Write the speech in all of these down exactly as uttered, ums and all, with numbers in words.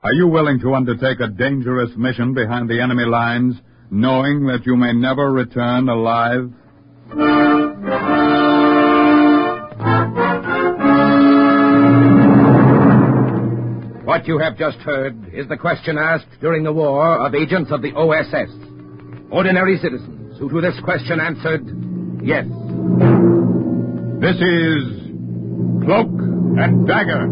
Are you willing to undertake a dangerous mission behind the enemy lines, knowing that you may never return alive? What you have just heard is the question asked during the war of agents of the O S S. Ordinary citizens who to this question answered, yes. This is Cloak and Dagger.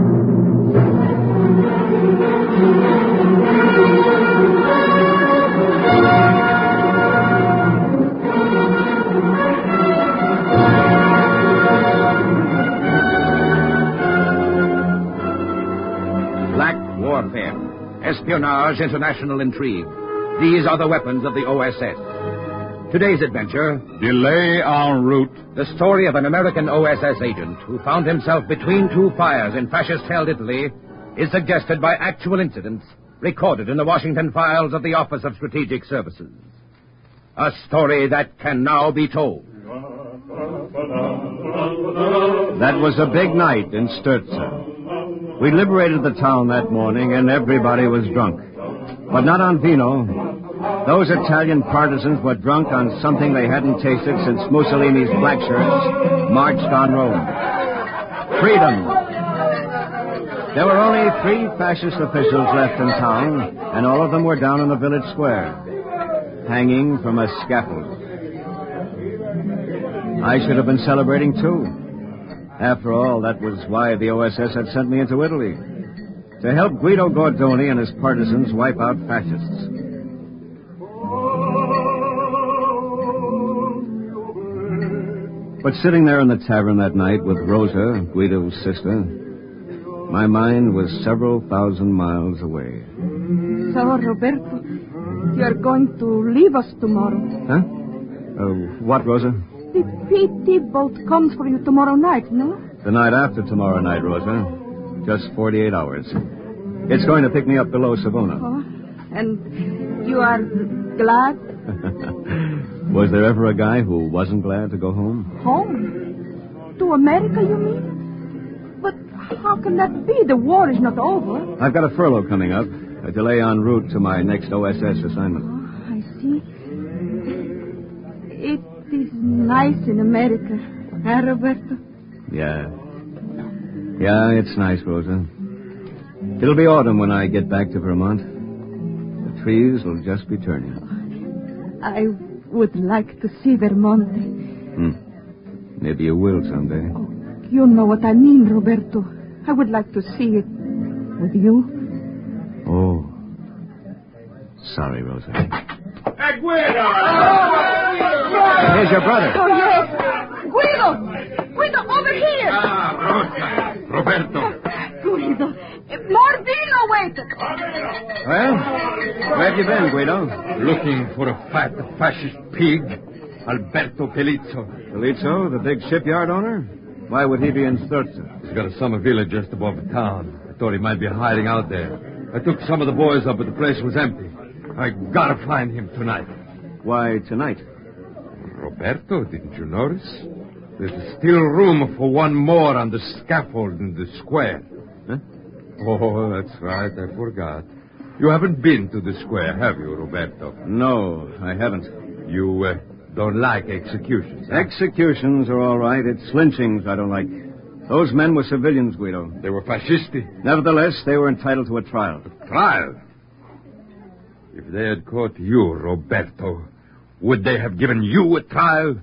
Black warfare, espionage, international intrigue. These are the weapons of the O S S. Today's adventure... Delay en route. The story of an American O S S agent who found himself between two fires in fascist-held Italy is suggested by actual incidents recorded in the Washington files of the Office of Strategic Services. A story that can now be told. That was a big night in Sturza. We liberated the town that morning, and everybody was drunk. But not on vino. Those Italian partisans were drunk on something they hadn't tasted since Mussolini's black shirts marched on Rome. Freedom. There were only three fascist officials left in town, and all of them were down in the village square, hanging from a scaffold. I should have been celebrating, too. After all, that was why the O S S had sent me into Italy, to help Guido Gordoni and his partisans wipe out fascists. But sitting there in the tavern that night with Rosa, Guido's sister, my mind was several thousand miles away. So, Roberto, you are going to leave us tomorrow. Huh? Uh, what, Rosa? The P T boat comes for you tomorrow night, no? The night after tomorrow night, Rosa. Just forty-eight hours. It's going to pick me up below Savona. Oh, and you are glad? Was there ever a guy who wasn't glad to go home? Home? To America, you mean? But how can that be? The war is not over. I've got a furlough coming up. A delay en route to my next O S S assignment. Oh, I see. It is nice in America, huh, Roberto? Yeah. Yeah, it's nice, Rosa. It'll be autumn when I get back to Vermont. The trees will just be turning. I would like to see Vermont. Hmm. Maybe you will someday. Oh, you know what I mean, Roberto. I would like to see it with you. Oh. Sorry, Rosa. Hey, Guido! Oh, Here's your brother. Oh, yes. Guido! Guido, over here! Ah, Rosa. Roberto. Guido. More vino waited. Well, where have you been, Guido? Looking for a fat fascist pig, Alberto Pelizzo. Pelizzo, the big shipyard owner? Why would he be in Sturza? He's got a summer villa just above the town. I thought he might be hiding out there. I took some of the boys up, but the place was empty. I gotta find him tonight. Why tonight? Roberto, didn't you notice? There's still room for one more on the scaffold in the square. Huh? Oh, that's right. I forgot. You haven't been to the square, have you, Roberto? No, I haven't. You uh, don't like executions, huh? Executions are all right. It's lynchings I don't like. Those men were civilians, Guido. They were fascisti. Nevertheless, they were entitled to a trial. A trial? If they had caught you, Roberto, would they have given you a trial?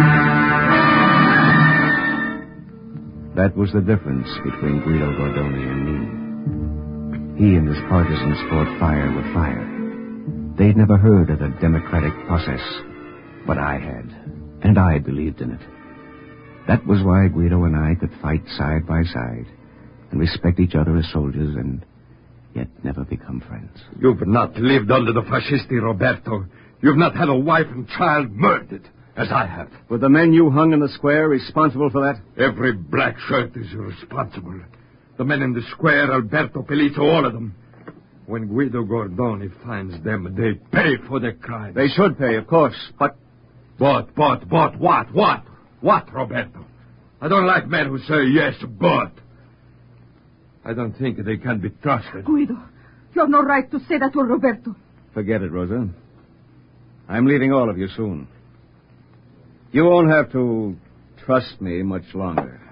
That was the difference between Guido Gordoni and me. He and his partisans fought fire with fire. They'd never heard of the democratic process, but I had, and I believed in it. That was why Guido and I could fight side by side and respect each other as soldiers and yet never become friends. You've not lived under the fascisti, Roberto. You've not had a wife and child murdered, as I have. Were the men you hung in the square responsible for that? Every black shirt is responsible. The men in the square, Alberto Pelizzo, all of them. When Guido Gordoni finds them, they pay for their crimes. They should pay, of course, but... But, but, but, what, what? What, Roberto? I don't like men who say yes, but. I don't think they can be trusted. Guido, You have no right to say that to Roberto. Forget it, Rosa. I'm leaving all of you soon. You won't have to trust me much longer.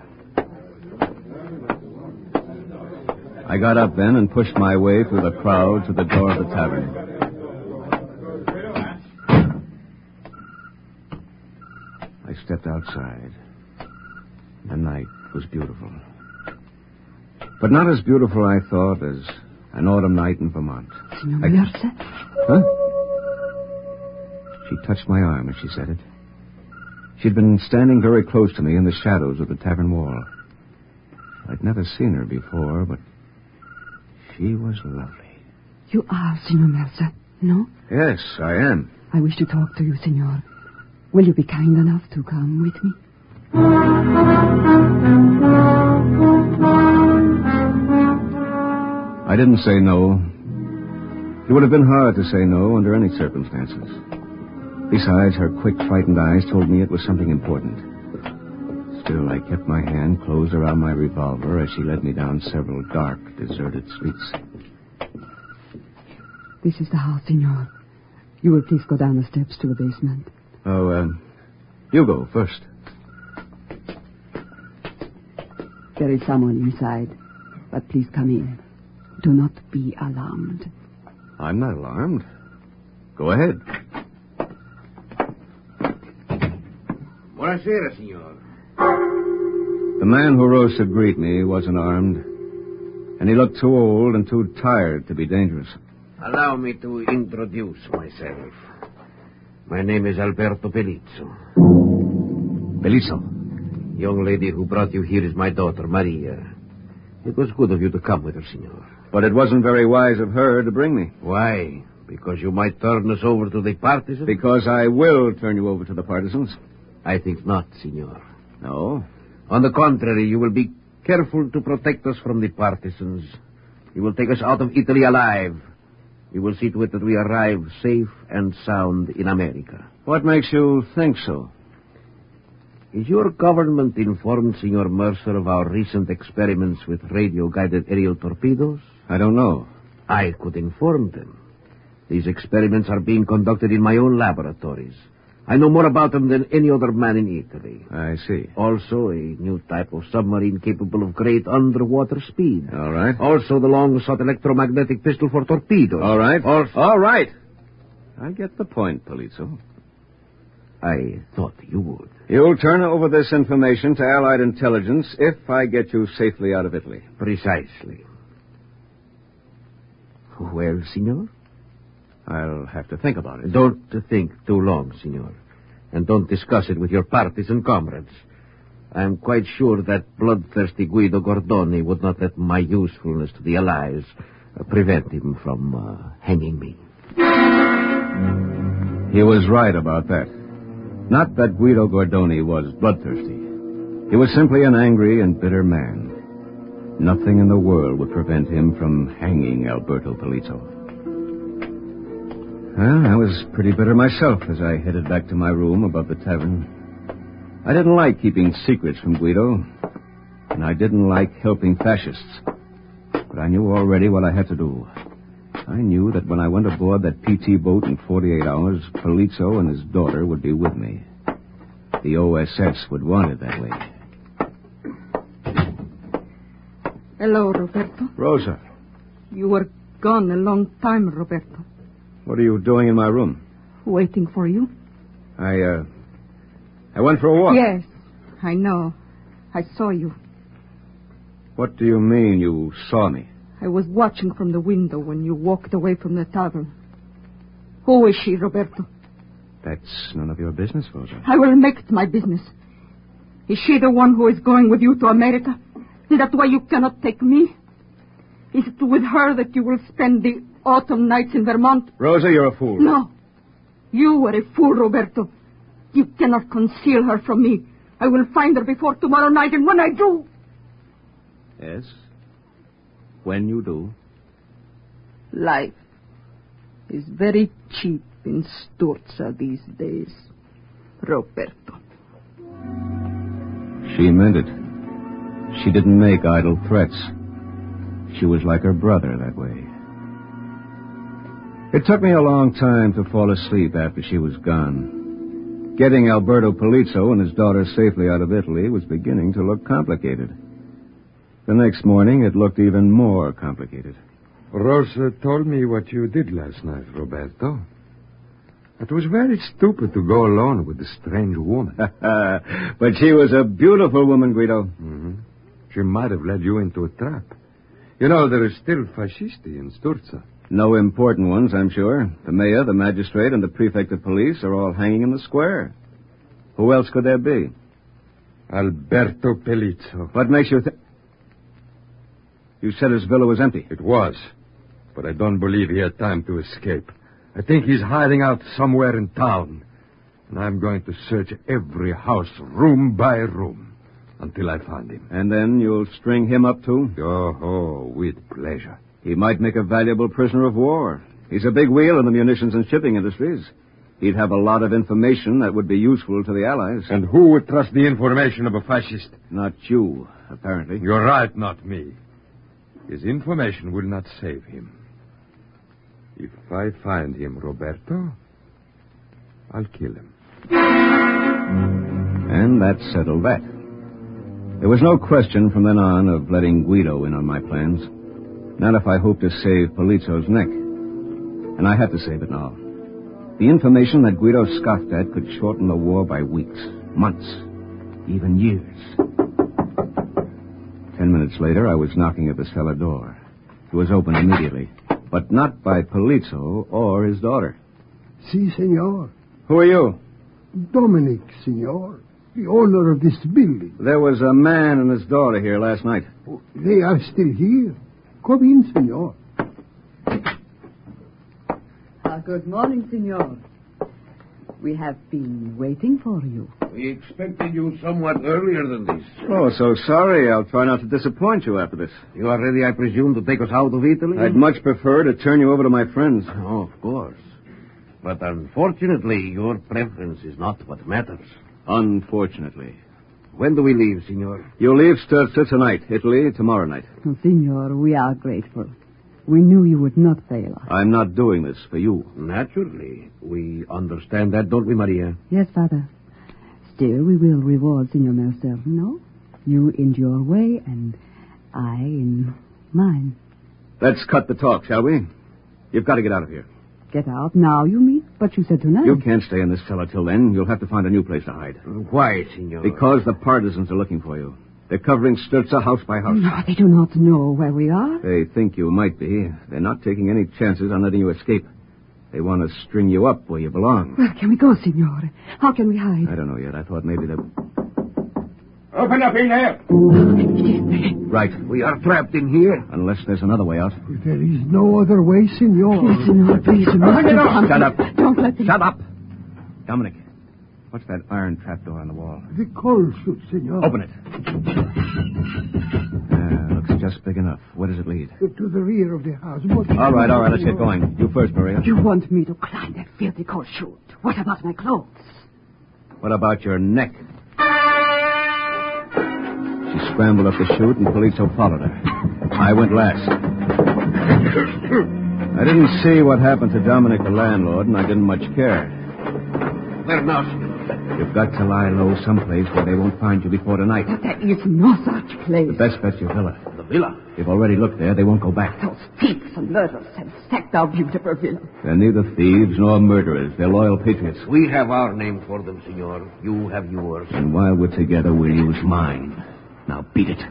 I got up then and pushed my way through the crowd to the door of the tavern. I stepped outside. The night was beautiful. But not as beautiful, I thought, as an autumn night in Vermont. Senor I... Mercer? Huh? She touched my arm as she said it. She'd been standing very close to me in the shadows of the tavern wall. I'd never seen her before, but she was lovely. You are Senor Mercer, no? Yes, I am. I wish to talk to you, Senor. Will you be kind enough to come with me? I didn't say no. It would have been hard to say no under any circumstances. Besides, her quick, frightened eyes told me it was something important. Still, I kept my hand closed around my revolver as she led me down several dark, deserted streets. This is the house, Senor. You will please go down the steps to the basement. Oh, uh, you go first. There is someone inside, but please come in. Do not be alarmed. I'm not alarmed. Go ahead. Buonasera, signor. The man who rose to greet me wasn't armed, and he looked too old and too tired to be dangerous. Allow me to introduce myself. My name is Alberto Pelizzo. Pelizzo? Young lady who brought you here is my daughter, Maria. It was good of you to come with her, signor. But it wasn't very wise of her to bring me. Why? Because you might turn us over to the partisans? Because I will turn you over to the partisans. I think not, signor. No? On the contrary, you will be careful to protect us from the partisans. You will take us out of Italy alive. You will see to it that we arrive safe and sound in America. What makes you think so? Is your government informed, Senor Mercer, of our recent experiments with radio-guided aerial torpedoes? I don't know. I could inform them. These experiments are being conducted in my own laboratories. I know more about them than any other man in Italy. I see. Also, a new type of submarine capable of great underwater speed. All right. Also, the long-shot electromagnetic pistol for torpedoes. All right. Also... All right. I get the point, Pelizzo. I thought you would. You'll turn over this information to Allied intelligence if I get you safely out of Italy. Precisely. Well, Signor? I'll have to think about it. Don't think too long, Signor. And don't discuss it with your partisan comrades. I'm quite sure that bloodthirsty Guido Gordoni would not let my usefulness to the Allies uh, prevent him from uh, hanging me. He was right about that. Not that Guido Gordoni was bloodthirsty. He was simply an angry and bitter man. Nothing in the world would prevent him from hanging Alberto Pelizzo. Well, I was pretty bitter myself as I headed back to my room above the tavern. I didn't like keeping secrets from Guido, and I didn't like helping fascists. But I knew already what I had to do. I knew that when I went aboard that P T boat in forty-eight hours, Pelizzo and his daughter would be with me. The O S S would want it that way. Hello, Roberto. Rosa. You were gone a long time, Roberto. What are you doing in my room? Waiting for you. I, uh... I went for a walk. Yes, I know. I saw you. What do you mean you saw me? I was watching from the window when you walked away from the tavern. Who is she, Roberto? That's none of your business, Rosa. I will make it my business. Is she the one who is going with you to America? Is that why you cannot take me? Is it with her that you will spend the autumn nights in Vermont? Rosa, you're a fool. No. You are a fool, Roberto. You cannot conceal her from me. I will find her before tomorrow night, and when I do... Yes? When you do? Life is very cheap in Sturza these days, Roberto. She meant it. She didn't make idle threats. She was like her brother that way. It took me a long time to fall asleep after she was gone. Getting Alberto Polizzo and his daughter safely out of Italy was beginning to look complicated. The next morning, it looked even more complicated. Rosa told me what you did last night, Roberto. It was very stupid to go alone with a strange woman. But she was a beautiful woman, Guido. Mm-hmm. She might have led you into a trap. You know, there is still fascisti in Sturza. No important ones, I'm sure. The mayor, the magistrate, and the prefect of police are all hanging in the square. Who else could there be? Alberto Polizzo. What makes you think... You said his villa was empty. It was. But I don't believe he had time to escape. I think he's hiding out somewhere in town. And I'm going to search every house, room by room, until I find him. And then you'll string him up, too? Oh, oh, with pleasure. He might make a valuable prisoner of war. He's a big wheel in the munitions and shipping industries. He'd have a lot of information that would be useful to the Allies. And who would trust the information of a fascist? Not you, apparently. You're right, not me. His information will not save him. If I find him, Roberto, I'll kill him. And that settled that. There was no question from then on of letting Guido in on my plans. Not if I hoped to save Polizzo's neck. And I had to save it now. The information that Guido scoffed at could shorten the war by weeks, months, even years. Ten minutes later, I was knocking at the cellar door. It was opened immediately, but not by Polizzo or his daughter. Si, senor. Who are you? Dominic, senor. The owner of this building. There was a man and his daughter here last night. They are still here. Come in, senor. Uh, good morning, senor. We have been waiting for you. We expected you somewhat earlier than this. Oh, so sorry. I'll try not to disappoint you after this. You are ready, I presume, to take us out of Italy? I'd much prefer to turn you over to my friends. Oh, of course. But unfortunately, your preference is not what matters. Unfortunately. When do we leave, senor? You leave Sturza tonight, Italy tomorrow night. Oh, senor, we are grateful. We knew you would not fail us. I'm not doing this for you. Naturally. We understand that, don't we, Maria? Yes, Father. Still, we will reward Senor Mercer, no? You in your way, and I in mine. Let's cut the talk, shall we? You've got to get out of here. Get out now, you mean? But you said tonight. You can't stay in this cellar till then. You'll have to find a new place to hide. Why, senor? Because the partisans are looking for you. They're covering Sturza house by house. No, they do not know where we are. They think you might be. They're not taking any chances on letting you escape. They want to string you up where you belong. Where can we go, senor? How can we hide? I don't know yet. I thought maybe they... Open up in there! Right. We are trapped in here. Unless there's another way out. There is no other way, senor. Yes, senor, please. You must do something. Shut up. Don't let them... Shut up. Dominic, what's that iron trapdoor on the wall? The coal chute, senor. Open it. Ah, looks just big enough. Where does it lead? To the rear of the house. What All right, all right. Let's get going. You first, Maria. You want me to climb that filthy coal chute? What about my clothes? What about your neck? She scrambled up the chute, and Polizzo followed her. I went last. I didn't see what happened to Dominic, the landlord, and I didn't much care. Where now, senor? You've got to lie low someplace where they won't find you before tonight. But there is no such place. The best bet's your villa. The villa? They've already looked there. They won't go back. Those thieves and murderers have sacked our beautiful villa. They're neither thieves nor murderers. They're loyal patriots. We have our name for them, senor. You have yours. And while we're together, we'll use mine. Now beat it.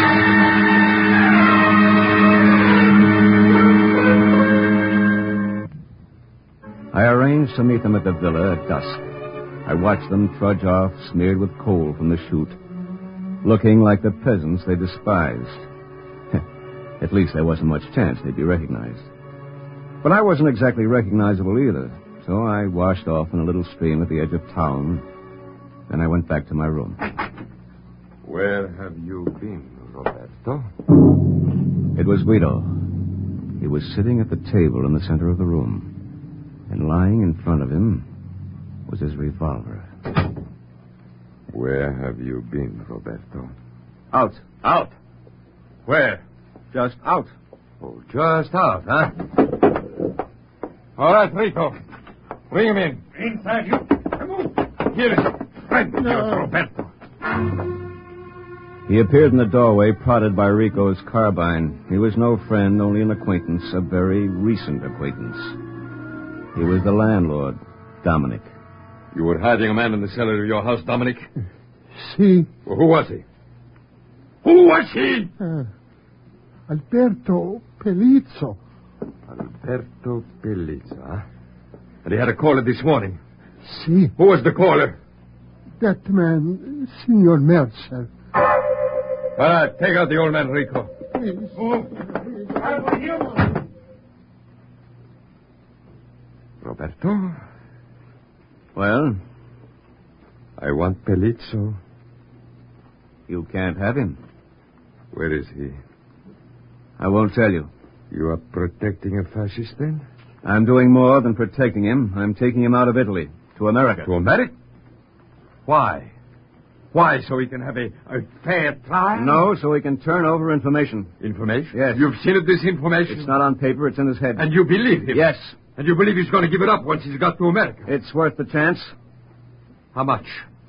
I arranged to meet them at the villa at dusk. I watched them trudge off, smeared with coal from the chute, looking like the peasants they despised. At least there wasn't much chance they'd be recognized. But I wasn't exactly recognizable either, so I washed off in a little stream at the edge of town. Then I went back to my room. Where have you been, Roberto? It was Guido. He was sitting at the table in the center of the room. And lying in front of him was his revolver. Where have you been, Roberto? Out. Out. Where? Just out. Oh, just out, huh? All right, Rico. Bring him in. Inside you. Come on. Here is a friend of yours, Roberto. He appeared in the doorway, prodded by Rico's carbine. He was no friend, only an acquaintance, a very recent acquaintance. He was the landlord, Dominic. You were hiding a man in the cellar of your house, Dominic? Si. Well, who was he? Who was he? Uh, Alberto Pelizzo. Alberto Pelizzo, huh? And he had a caller this morning. Si. Who was the caller? That man, Senor Mercer. All right, take out the old man, Rico. Please. Oh, I will you. Roberto? Well, I want Pelizzo. you can't have him. Where is he? I won't tell you. You are protecting a fascist, then? I'm doing more than protecting him. I'm taking him out of Italy, to America. To America? Why? Why, so he can have a, a fair trial? No, so he can turn over information. Information? Yes. You've seen it, this information? It's not on paper, it's in his head. And you believe him? Yes. And you believe he's going to give it up once he's got to America? It's worth the chance. How much?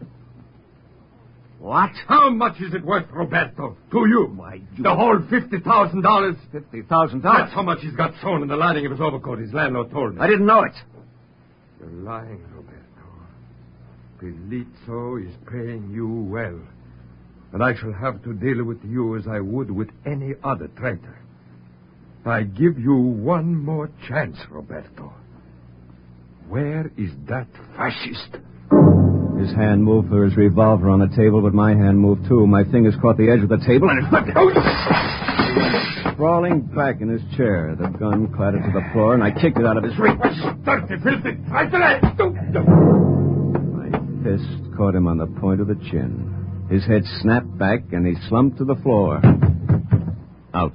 What? How much is it worth, Roberto? To you? Why, you... The whole fifty thousand dollars? Fifty thousand dollars? That's how much he's got sewn in the lining of his overcoat, his landlord told me. I didn't know it. You're lying, Roberto. Pelizzo is paying you well. And I shall have to deal with you as I would with any other traitor. I give you one more chance, Roberto. Where is that fascist? His hand moved for his revolver on the table, but my hand moved too. My fingers caught the edge of the table and it flipped. Sprawling back in his chair, the gun clattered to the floor, and I kicked it out of his reach. Dirty, filthy traitor! My fist caught him on the point of the chin. His head snapped back, and he slumped to the floor. Out.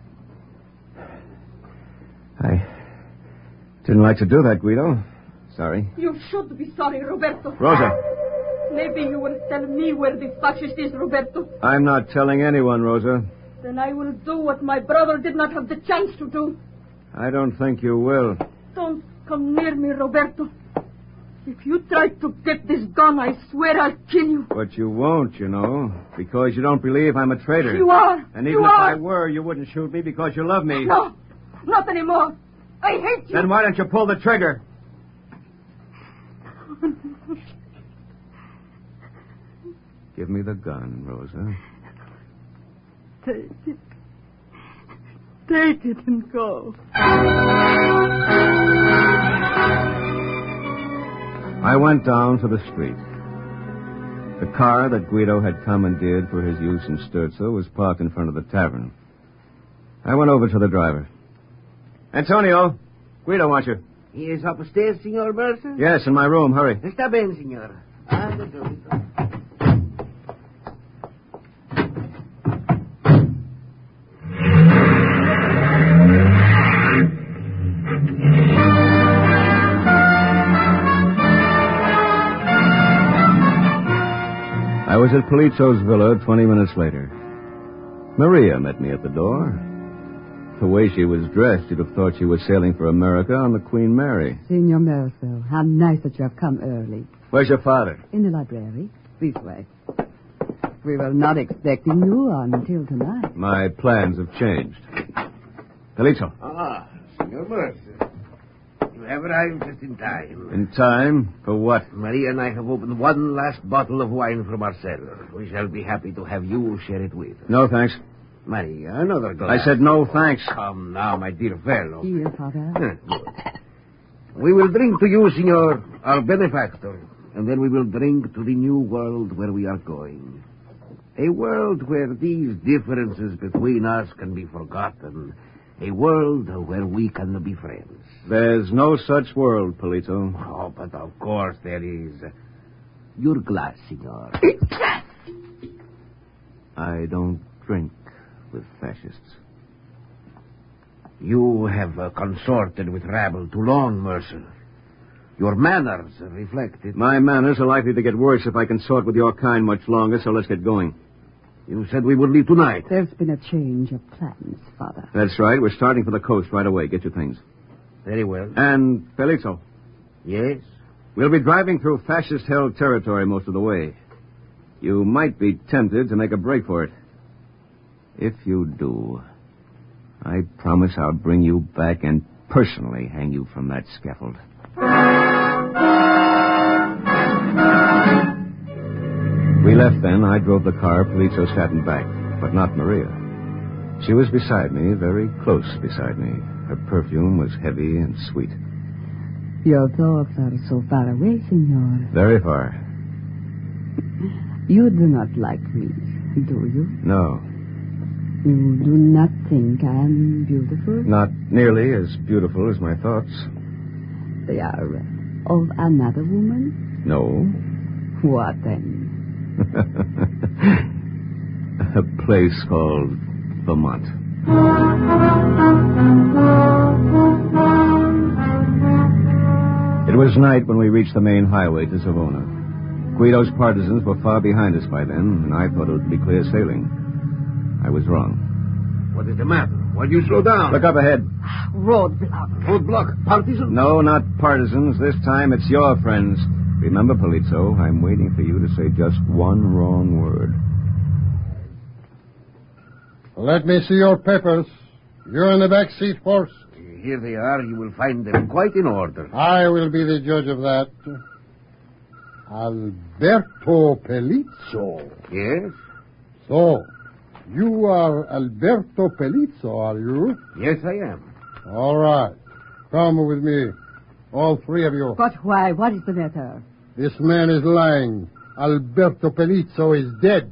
I didn't like to do that, Guido. Sorry. You should be sorry, Roberto. Rosa. Maybe you will tell me where the fascist is, Roberto. I'm not telling anyone, Rosa. Then I will do what my brother did not have the chance to do. I don't think you will. Don't come near me, Roberto. If you try to get this gun, I swear I'll kill you. But you won't, you know, because you don't believe I'm a traitor. You are. And even you if are. I were, you wouldn't shoot me because you love me. No, not anymore. I hate you. Then why don't you pull the trigger? Give me the gun, Rosa. Take it. Take it and go. I went down to the street. The car that Guido had commandeered for his use in Sturzo was parked in front of the tavern. I went over to the driver. Antonio, Guido wants you. He is upstairs, Signor Mercer? Yes, in my room. Hurry. Está bien, Signor. Anda, Dorito. I was at Pelizzo's villa twenty minutes later. Maria met me at the door. The way she was dressed, you'd have thought she was sailing for America on the Queen Mary. Senor Mercer, how nice that you have come early. Where's your father? In the library. This way. We were not expecting you until tonight. My plans have changed. Pelizzo. Ah, Signor Mercer. You have arrived just in time. In time? For what? Maria and I have opened one last bottle of wine from our cellar. We shall be happy to have you share it with us. No, thanks. Maria, another glass. I said no, thanks. Come now, my dear fellow. Here, Father. Good. We will drink to you, Signor, our benefactor, and then we will drink to the new world where we are going. A world where these differences between us can be forgotten. A world where we can be friends. There's no such world, Pelizzo. Oh, but of course there is. Your glass, Signor. I don't drink with fascists. You have uh, consorted with rabble too long, Mercer. Your manners reflect it. My manners are likely to get worse if I consort with your kind much longer, so let's get going. You said we would leave tonight. There's been a change of plans, Father. That's right. We're starting for the coast right away. Get your things. Very well. And Felizzo. Yes? We'll be driving through fascist-held territory most of the way. You might be tempted to make a break for it. If you do, I promise I'll bring you back and personally hang you from that scaffold. We left then. I drove the car. Polizzo sat in back, but not Maria. She was beside me, very close beside me. Her perfume was heavy and sweet. Your thoughts are so far away, senor. Very far. You do not like me, do you? No. You do not think I am beautiful? Not nearly as beautiful as my thoughts. They are of another woman? No. What then? A place called Vermont. It was night when we reached the main highway to Savona. Guido's partisans were far behind us by then, and I thought it would be clear sailing. I was wrong. What is the matter? Why do you slow down? Look up ahead. Roadblock. Roadblock? Partisans? No, not partisans. This time it's your friends. Remember, Polizzo, I'm waiting for you to say just one wrong word. Let me see your papers. You're in the back seat first. Here they are. You will find them quite in order. I will be the judge of that. Alberto Pelizzo. Yes? So, you are Alberto Pelizzo, are you? Yes, I am. All right. Come with me. All three of you. But why? What is the matter? This man is lying. Alberto Pelizzo is dead.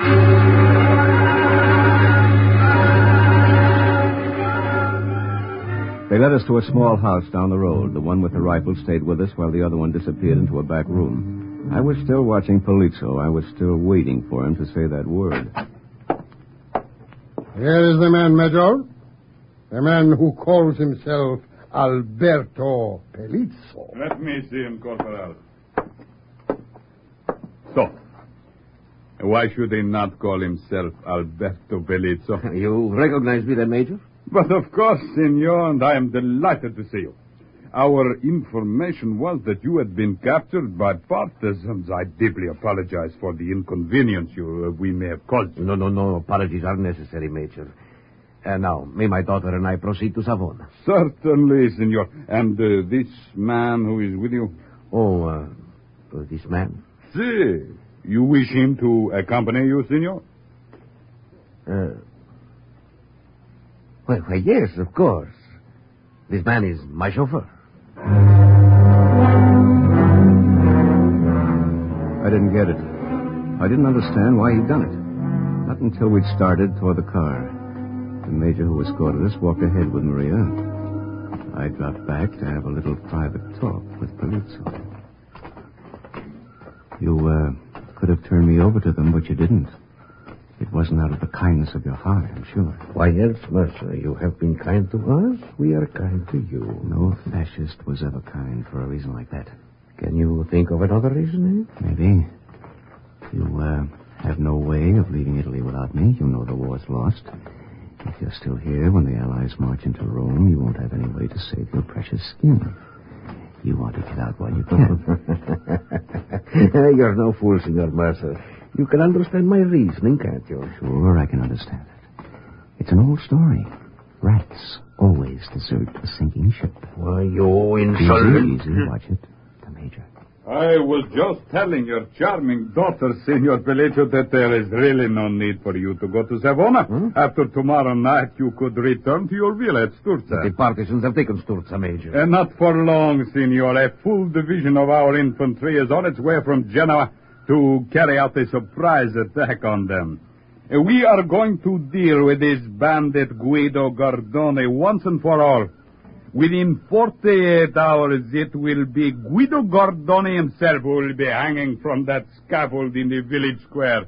They led us to a small house down the road. The one with the rifle stayed with us while the other one disappeared into a back room. I was still watching Polizzo. I was still waiting for him to say that word. Here is the man, Major. The man who calls himself Alberto Pelizzo. Let me see him, Corporal. So, why should he not call himself Alberto Pelizzo? You recognize me then, Major? But of course, senor, and I am delighted to see you. Our information was that you had been captured by partisans. I deeply apologize for the inconvenience you uh, we may have caused you. No, no, no. Apologies are necessary, Major. And now, may my daughter and I proceed to Savona? Certainly, senor. And uh, this man who is with you? Oh, uh, uh, this man? See, you wish him to accompany you, senor? Uh, well, why, yes, of course. This man is my chauffeur. I didn't get it. I didn't understand why he'd done it. Not until we'd started toward the car. The major who escorted us walked ahead with Maria. I dropped back to have a little private talk with Polizzo. You, uh, could have turned me over to them, but you didn't. It wasn't out of the kindness of your heart, I'm sure. Why, yes, Mercer. You have been kind to us. We are kind to you. No fascist was ever kind for a reason like that. Can you think of another reason, eh? Maybe. You, uh, have no way of leaving Italy without me. You know the war's lost. If you're still here when the Allies march into Rome, you won't have any way to save your precious skin. You want to get out while you can. You're no fool, Senor Mercer. You can understand my reasoning, can't you? Sure, I can understand it. It's an old story. Rats always desert a sinking ship. Why, you insolent... Easy, easy. Watch it. The Major. I was just telling your charming daughter, Senor Pelizzo, that there is really no need for you to go to Savona. Hmm? After tomorrow night, you could return to your villa at Sturza. The partisans have taken Sturza, Major. And not for long, Senor. A full division of our infantry is on its way from Genoa to carry out a surprise attack on them. We are going to deal with this bandit Guido Gardone once and for all. Within forty-eight hours, it will be Guido Gardone himself who will be hanging from that scaffold in the village square.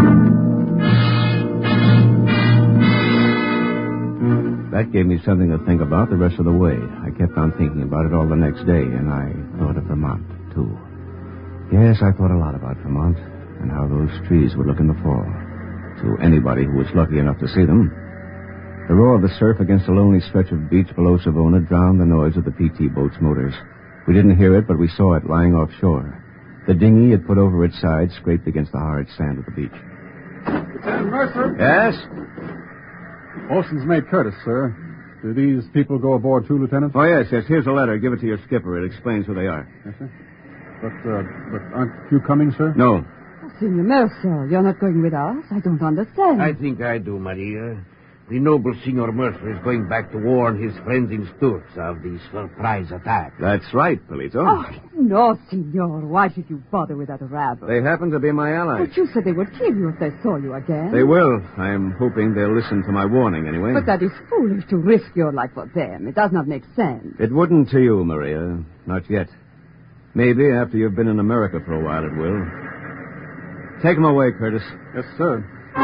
That gave me something to think about the rest of the way. I kept on thinking about it all the next day, and I thought of Vermont, too. Yes, I thought a lot about Vermont and how those trees would look in the fall. To anybody who was lucky enough to see them. The roar of the surf against the lonely stretch of beach below Savona drowned the noise of the P T boat's motors. We didn't hear it, but we saw it lying offshore. The dinghy it put over its side scraped against the hard sand of the beach. Lieutenant Mercer? Yes? Olson's mate Curtis, sir. Do these people go aboard too, Lieutenant? Oh, yes, yes. Here's a letter. Give it to your skipper. It explains who they are. Yes, sir. But, uh, but aren't you coming, sir? No. Oh, Senor Mercer, you're not going with us? I don't understand. I think I do, Maria. The noble Senor Mercer is going back to warn his friends in Sturza of the surprise attack. That's right, Polito. Oh, no, Senor. Why should you bother with that rabble? They happen to be my allies. But you said they would kill you if they saw you again. They will. I'm hoping they'll listen to my warning anyway. But that is foolish to risk your life for them. It does not make sense. It wouldn't to you, Maria. Not yet. Maybe after you've been in America for a while it will. Take them away, Curtis. Yes, sir.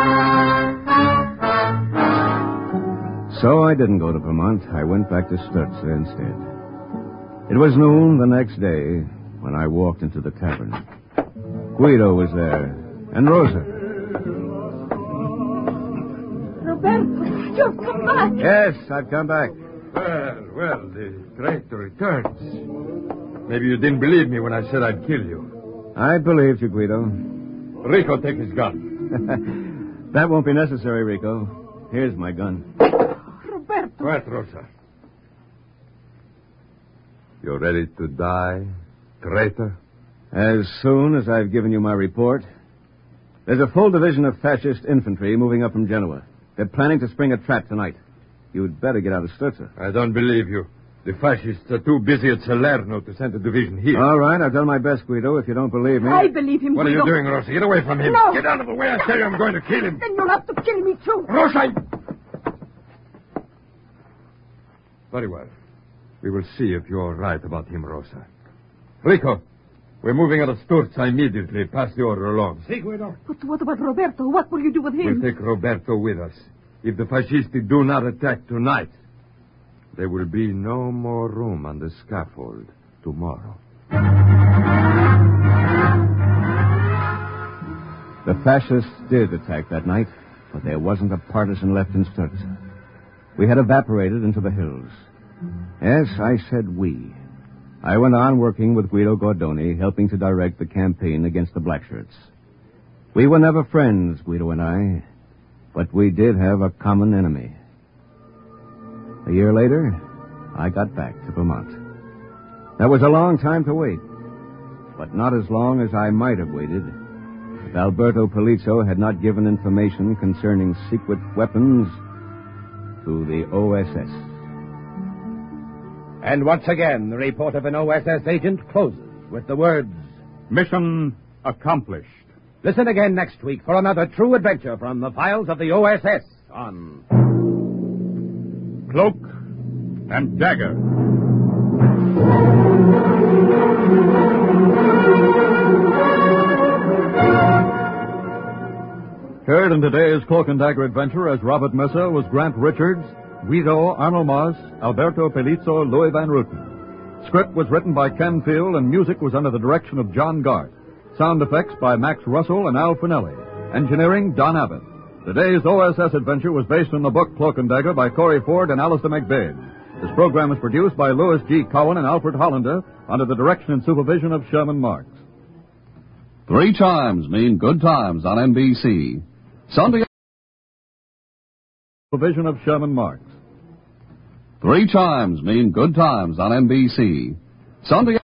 So I didn't go to Vermont. I went back to Sturza instead. It was noon the next day when I walked into the tavern. Guido was there, and Rosa. Roberto, you've come back. Yes, I've come back. Well, well, the traitor returns. Maybe you didn't believe me when I said I'd kill you. I believed you, Guido. Rico, take his gun. That won't be necessary, Rico. Here's my gun. Roberto. Quiet, Rosa. You're ready to die, traitor? As soon as I've given you my report. There's a full division of fascist infantry moving up from Genoa. They're planning to spring a trap tonight. You'd better get out of Sturza. I don't believe you. The fascists are too busy at Salerno to send a division here. All right, I've done my best, Guido, if you don't believe me. I believe him, What Guido. are you doing, Rosa? Get away from him. No. Get out of the way. I tell you I'm going to kill him. Then you'll have to kill me, too. Rosa! Very well. We will see if you're right about him, Rosa. Rico, we're moving out of Sturza immediately. Pass the order along. Si, Guido. But what about Roberto? What will you do with him? We'll take Roberto with us. If the fascisti do not attack tonight, there will be no more room on the scaffold tomorrow. The fascists did attack that night, but there wasn't a partisan left in Sturza. We had evaporated into the hills. Yes, I said we. I went on working with Guido Gordoni, helping to direct the campaign against the Blackshirts. We were never friends, Guido and I, but we did have a common enemy. A year later, I got back to Vermont. That was a long time to wait, but not as long as I might have waited if Alberto Polizzo had not given information concerning secret weapons to the O S S. And once again, the report of an O S S agent closes with the words, Mission accomplished. listen again next week for another true adventure from the files of the O S S on Cloak and Dagger. Heard in today's Cloak and Dagger adventure as Robert Messer was Grant Richards, Guido Arnold Moss, Alberto Pelizzo, Louis Van Ruten. Script was written by Ken Field and music was under the direction of John Gart. Sound effects by Max Russell and Al Finelli. Engineering, Don Abbott. Today's O S S adventure was based on the book Cloak and Dagger by Corey Ford and Alistair McBain. This program was produced by Louis G. Cowan and Alfred Hollander under the direction and supervision of Sherman Marks. Three chimes mean good times on N B C. Sunday. Supervision of Sherman Marks. Three chimes mean good times on N B C. Sunday.